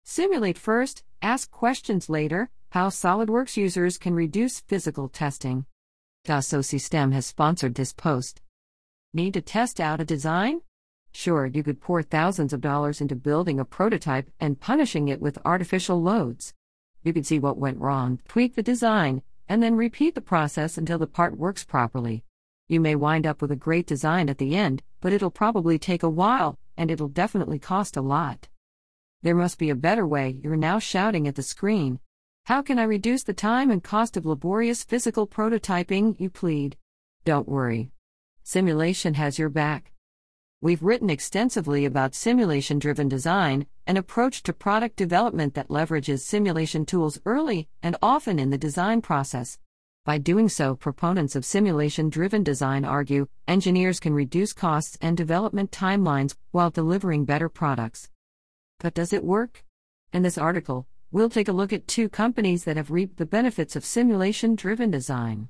Simulate first, ask questions later. How SOLIDWORKS users can reduce physical testing. Dassault Systèmes has sponsored this post. Need to test out a design? Sure, you could pour thousands of dollars into building a prototype and punishing it with artificial loads. You could see what went wrong, tweak the design, and then repeat the process until the part works properly. You may wind up with a great design at the end, but it'll probably take a while, and it'll definitely cost a lot. There must be a better way, you're now shouting at the screen. How can I reduce the time and cost of laborious physical prototyping, you plead? Don't worry. Simulation has your back. We've written extensively about simulation-driven design, an approach to product development that leverages simulation tools early and often in the design process. By doing so, proponents of simulation-driven design argue, engineers can reduce costs and development timelines while delivering better products. But does it work? In this article, we'll take a look at two companies that have reaped the benefits of simulation-driven design.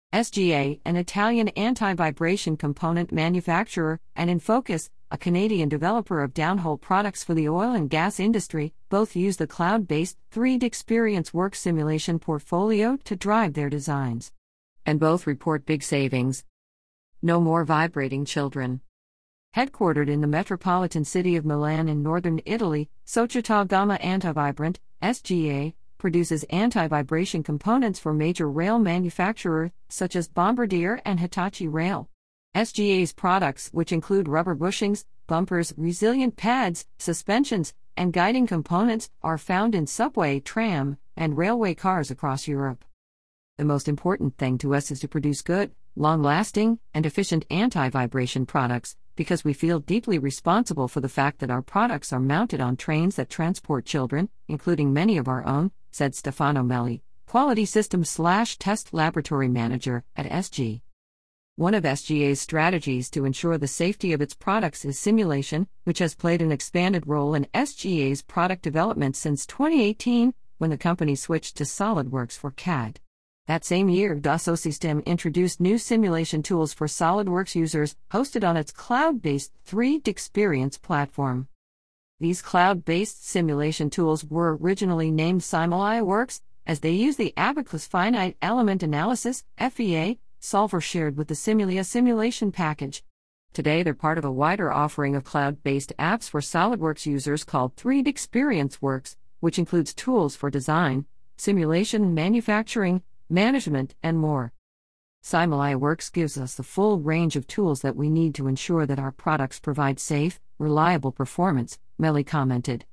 SGA, an Italian anti-vibration component manufacturer, and Infocus, a Canadian developer of downhole products for the oil and gas industry, both use the cloud-based 3DEXPERIENCE simulation portfolio to drive their designs. And both report big savings. No more vibrating children. Headquartered in the metropolitan city of Milan in northern Italy, Società Gamma Antivibrant, SGA, produces anti-vibration components for major rail manufacturers such as Bombardier and Hitachi Rail. SGA's products, which include rubber bushings, bumpers, resilient pads, suspensions, and guiding components, are found in subway, tram, and railway cars across Europe. The most important thing to us is to produce good, long-lasting, and efficient anti-vibration products, because we feel deeply responsible for the fact that our products are mounted on trains that transport children, including many of our own, said Stefano Melli, Quality Systems/Test Laboratory Manager at SG. One of SGA's strategies to ensure the safety of its products is simulation, which has played an expanded role in SGA's product development since 2018, when the company switched to SOLIDWORKS for CAD. That same year, Dassault Systèmes introduced new simulation tools for SOLIDWORKS users, hosted on its cloud-based 3DEXPERIENCE platform. These cloud-based simulation tools were originally named SimulaiWorks, as they use the Abaqus Finite Element Analysis (FEA) solver shared with the Simulia simulation package. Today they're part of a wider offering of cloud-based apps for SOLIDWORKS users called 3DEXPERIENCE Works, which includes tools for design, simulation, manufacturing, management, and more. SimulaiWorks gives us the full range of tools that we need to ensure that our products provide safe, reliable performance, Melli commented.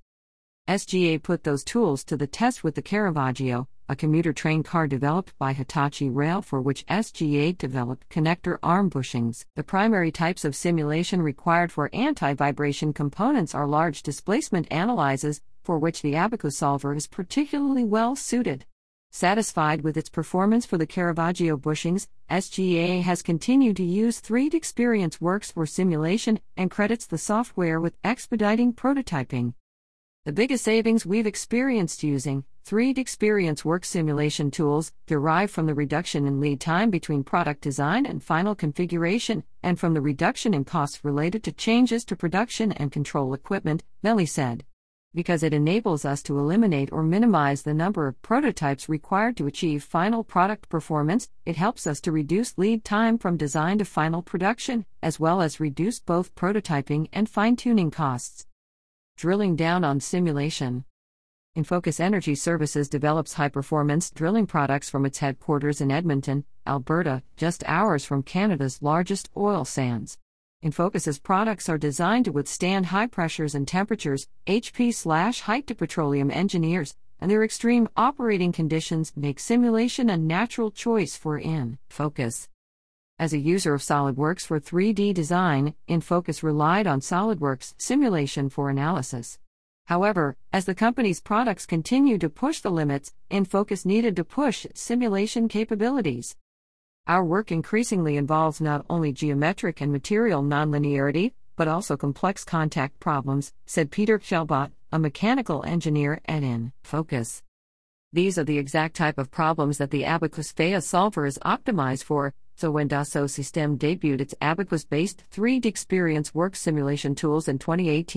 SGA put those tools to the test with the Caravaggio, a commuter train car developed by Hitachi Rail for which SGA developed connector arm bushings. The primary types of simulation required for anti-vibration components are large displacement analyses, for which the Abaqus solver is particularly well suited. Satisfied with its performance for the Caravaggio bushings, SGA has continued to use 3DEXPERIENCE Works for simulation and credits the software with expediting prototyping. The biggest savings we've experienced using 3DEXPERIENCE Works simulation tools derive from the reduction in lead time between product design and final configuration, and from the reduction in costs related to changes to production and control equipment, Melli said. Because it enables us to eliminate or minimize the number of prototypes required to achieve final product performance, it helps us to reduce lead time from design to final production, as well as reduce both prototyping and fine-tuning costs. Drilling down on simulation. Infocus Energy Services develops high-performance drilling products from its headquarters in Edmonton, Alberta, just hours from Canada's largest oil sands. Infocus's products are designed to withstand high pressures and temperatures, HP/height to petroleum engineers, and their extreme operating conditions make simulation a natural choice for Infocus. As a user of SOLIDWORKS for 3D design, Infocus relied on SOLIDWORKS simulation for analysis. However, as the company's products continued to push the limits, Infocus needed to push its simulation capabilities. Our work increasingly involves not only geometric and material nonlinearity, but also complex contact problems, said Peter Kjellbot, a mechanical engineer at Infocus. These are the exact type of problems that the Abaqus FEA solver is optimized for, so when Dassault Systèmes debuted its Abaqus-based 3DEXPERIENCE Works simulation tools in 2018,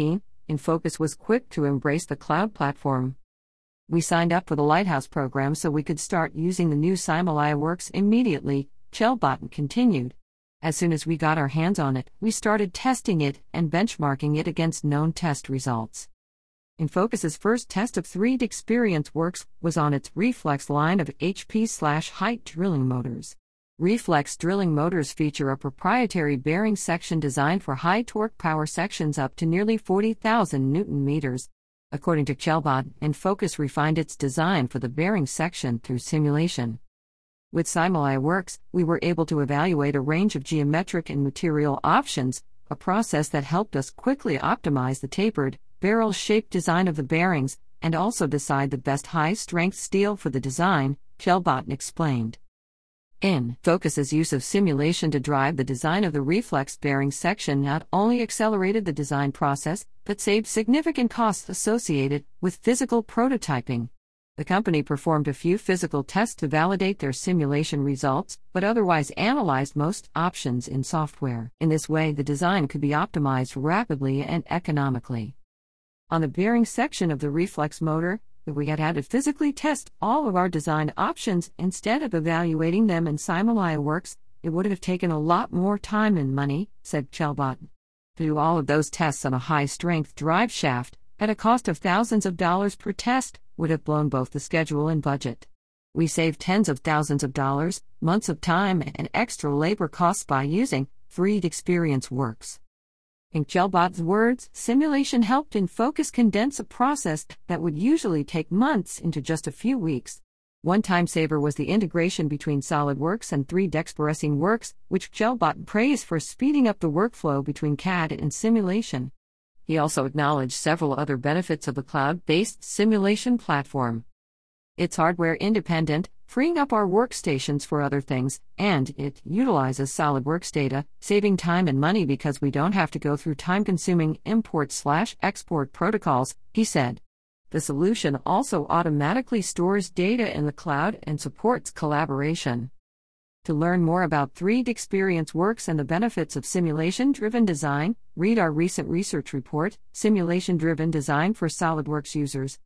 InFocus was quick to embrace the cloud platform. We signed up for the Lighthouse program so we could start using the new SimilarWorks immediately, Chelbot continued. As soon as we got our hands on it, we started testing it and benchmarking it against known test results. InFocus's first test of 3D Experience Works was on its Reflex line of HP/Height drilling motors. Reflex drilling motors feature a proprietary bearing section designed for high torque power sections up to nearly 40,000 Nm. According to Chelbot, InFocus refined its design for the bearing section through simulation. With SimilarWorks, we were able to evaluate a range of geometric and material options, a process that helped us quickly optimize the tapered, barrel-shaped design of the bearings, and also decide the best high-strength steel for the design, Chelbot explained. InFocus's use of simulation to drive the design of the reflex bearing section not only accelerated the design process, but saved significant costs associated with physical prototyping. The company performed a few physical tests to validate their simulation results, but otherwise analyzed most options in software. In this way, the design could be optimized rapidly and economically. On the bearing section of the reflex motor, if we had to physically test all of our design options instead of evaluating them in SimilarWorks, it would have taken a lot more time and money, said Chelbot. To do all of those tests on a high-strength drive shaft, at a cost of thousands of dollars per test, would have blown both the schedule and budget. We saved tens of thousands of dollars, months of time, and extra labor costs by using 3D Experience Works. In Chelbot's words, simulation helped InFocus condense a process that would usually take months into just a few weeks. One time saver was the integration between SolidWorks and 3D Experience Works, which Chelbot praised for speeding up the workflow between CAD and simulation. He also acknowledged several other benefits of the cloud-based simulation platform. It's hardware-independent, freeing up our workstations for other things, and it utilizes SolidWorks data, saving time and money because we don't have to go through time-consuming import/export protocols, he said. The solution also automatically stores data in the cloud and supports collaboration. To learn more about 3D Experience Works and the benefits of simulation-driven design, read our recent research report, Simulation-Driven Design for SolidWorks Users.